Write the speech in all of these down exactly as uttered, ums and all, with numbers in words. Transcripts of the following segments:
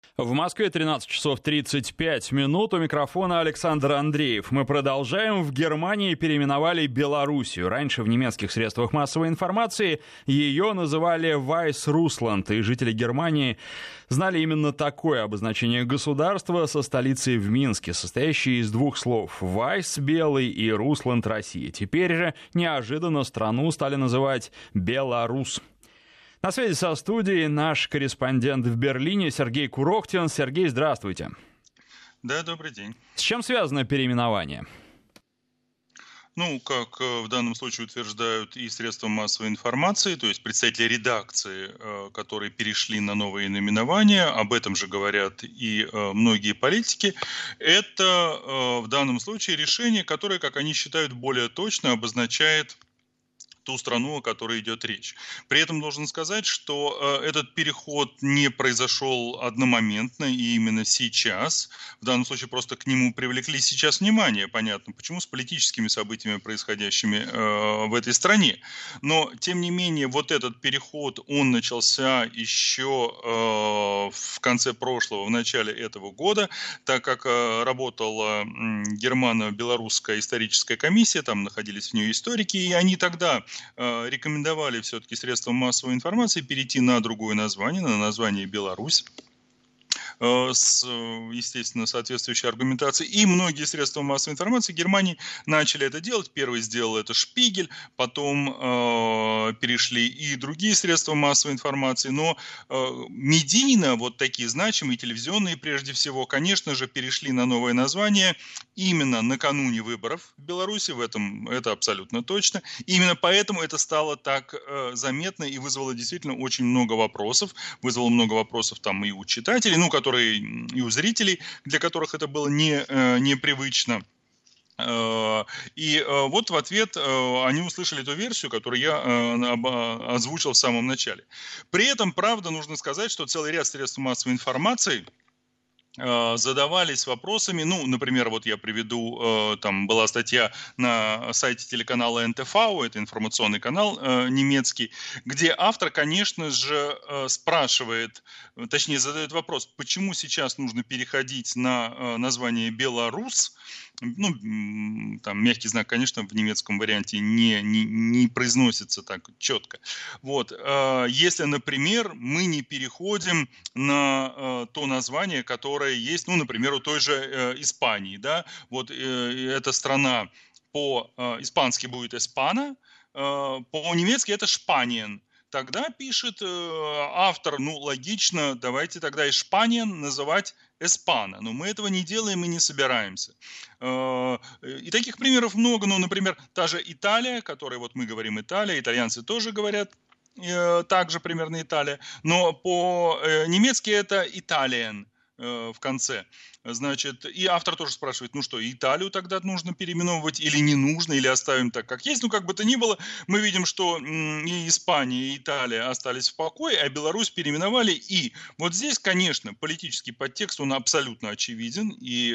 В Москве тринадцать часов тридцать пять минут. У микрофона Александр Андреев. Мы продолжаем. В Германии переименовали Белоруссию. Раньше в немецких средствах массовой информации ее называли Вайс-Русланд. И жители Германии знали именно такое обозначение государства со столицей в Минске, состоящее из двух слов: Вайс — белый и Русланд — Россия. Теперь же неожиданно страну стали называть Беларусь. На связи со студией наш корреспондент в Берлине Сергей Курохтин. Сергей, здравствуйте. Да, добрый день. С чем связано переименование? Ну, как в данном случае утверждают и средства массовой информации, то есть представители редакции, которые перешли на новые наименования, об этом же говорят и многие политики, это в данном случае решение, которое, как они считают, более точно обозначает ту страну, о которой идет речь. При этом должен сказать, что э, этот переход не произошел одномоментно и именно сейчас. В данном случае просто к нему привлекли сейчас внимание, понятно, почему, с политическими событиями, происходящими э, в этой стране. Но, тем не менее, вот этот переход, он начался еще э, в конце прошлого, в начале этого года, так как э, работала э, германо-белорусская историческая комиссия, там находились в ней историки, и они тогда рекомендовали все-таки средствам массовой информации перейти на другое название, на название Беларусь, с, естественно, соответствующей аргументацией. И многие средства массовой информации Германии начали это делать. Первый сделал это Шпигель, потом э, перешли и другие средства массовой информации. Но э, медийно, вот такие значимые, телевизионные прежде всего, конечно же, перешли на новое название именно накануне выборов в Беларуси. В этом это абсолютно точно. И именно поэтому это стало так э, заметно и вызвало действительно очень много вопросов. Вызвало много вопросов там и у читателей, ну, которые и у зрителей, для которых это было не, непривычно. И вот в ответ они услышали ту версию, которую я озвучил в самом начале. При этом, правда, нужно сказать, что целый ряд средств массовой информации задавались вопросами, ну, например, вот я приведу, там была статья на сайте телеканала эн тэ вэ, это информационный канал немецкий, где автор, конечно же, спрашивает, точнее задает вопрос, почему сейчас нужно переходить на название Беларусь. Ну, там мягкий знак, конечно, в немецком варианте не, не, не произносится так четко. Вот. Если, например, мы не переходим на то название, которое есть, ну, например, у той же Испании, да, вот эта страна по-испански будет «Эспана», по-немецки это «Шпаниен». Тогда пишет э, автор, ну, логично, давайте тогда «Испанien» называть «Эспана». Но мы этого не делаем и не собираемся. Э, и таких примеров много. Ну, например, та же Италия, которой вот мы говорим Италия, итальянцы тоже говорят э, также примерно Италия, но по-немецки это «Italien» в конце. Значит, и автор тоже спрашивает, ну что, Италию тогда нужно переименовывать или не нужно, или оставим так, как есть. Ну, как бы то ни было, мы видим, что и Испания, и Италия остались в покое, а Беларусь переименовали. И вот здесь, конечно, политический подтекст, он абсолютно очевиден, и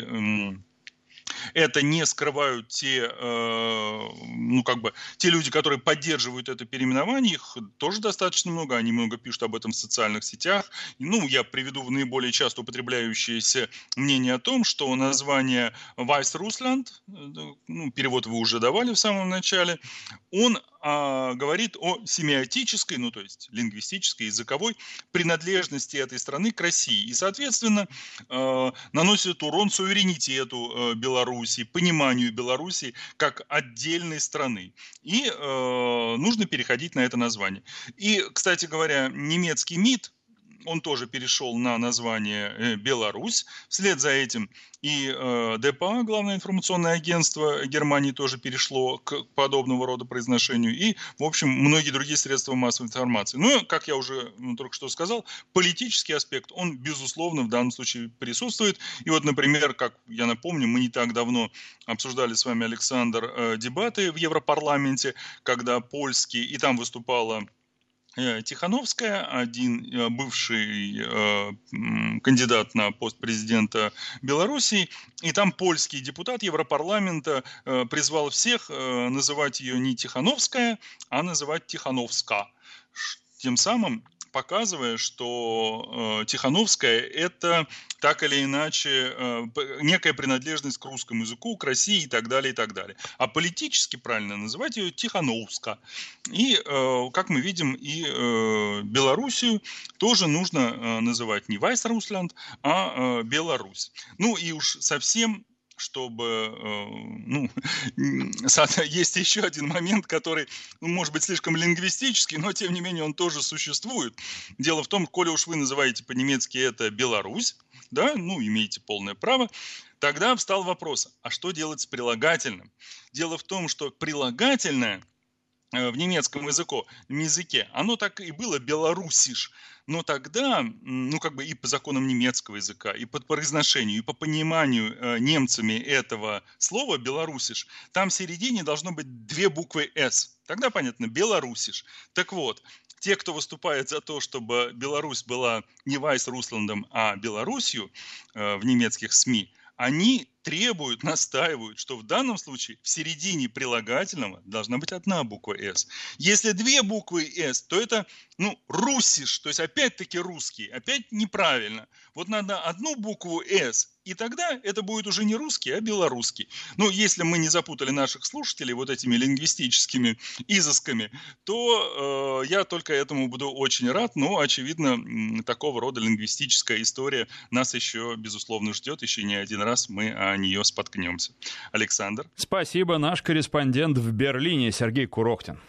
это не скрывают те, э, ну, как бы, те люди, которые поддерживают это переименование, их тоже достаточно много, они много пишут об этом в социальных сетях. Ну, я приведу наиболее часто употребляющееся мнение о том, что название Вайс-Русланд, ну, перевод вы уже давали в самом начале, он а, говорит о семиотической, ну, то есть лингвистической, языковой принадлежности этой страны к России. И, соответственно, э, наносит урон суверенитету э, Беларуси, пониманию Беларуси как отдельной страны. И э, нужно переходить на это название. И, кстати говоря, немецкий МИД, он тоже перешел на название Беларусь. Вслед за этим и э, дэ пэ а, главное информационное агентство Германии, тоже перешло к подобного рода произношению. И, в общем, многие другие средства массовой информации. Ну, как я уже ну, только что сказал, политический аспект, он, безусловно, в данном случае присутствует. И вот, например, как я напомню, мы не так давно обсуждали с вами, Александр, э, дебаты в Европарламенте, когда польский, и там выступала Тихановская, один бывший э, кандидат на пост президента Белоруссии, и там польский депутат Европарламента э, призвал всех э, называть ее не Тихановская, а называть Тихановска. Тем самым показывая, что э, Тихановская – это так или иначе э, некая принадлежность к русскому языку, к России и так далее, и так далее. А политически правильно называть ее Тихановска. И, э, как мы видим, и э, Белоруссию тоже нужно э, называть не Вайс-Русланд, а э, Беларусь. Ну и уж совсем... чтобы, ну, есть еще один момент, который, ну, может быть, слишком лингвистический, но, тем не менее, он тоже существует. Дело в том, коли уж вы называете по-немецки это Беларусь, да, ну, имеете полное право, тогда встал вопрос, а что делать с прилагательным? Дело в том, что прилагательное в немецком языку, языке, оно так и было белорусиш, но тогда, ну как бы и по законам немецкого языка, и по произношению, и по пониманию э, немцами этого слова белорусиш, там в середине должно быть две буквы «с». Тогда понятно, белорусиш. Так вот, те, кто выступает за то, чтобы Беларусь была не Вайс-Русландом, а Белоруссию э, в немецких СМИ, они требуют, настаивают, что в данном случае в середине прилагательного должна быть одна буква «с». Если две буквы «с», то это, ну, русиш, то есть опять-таки русский, опять неправильно. Вот надо одну букву «с», и тогда это будет уже не русский, а белорусский. Ну, если мы не запутали наших слушателей вот этими лингвистическими изысками, то э, я только этому буду очень рад. Но, очевидно, такого рода лингвистическая история нас еще, безусловно, ждет. Еще не один раз мы о нее споткнемся. Александр. Спасибо, наш корреспондент в Берлине Сергей Курохтин.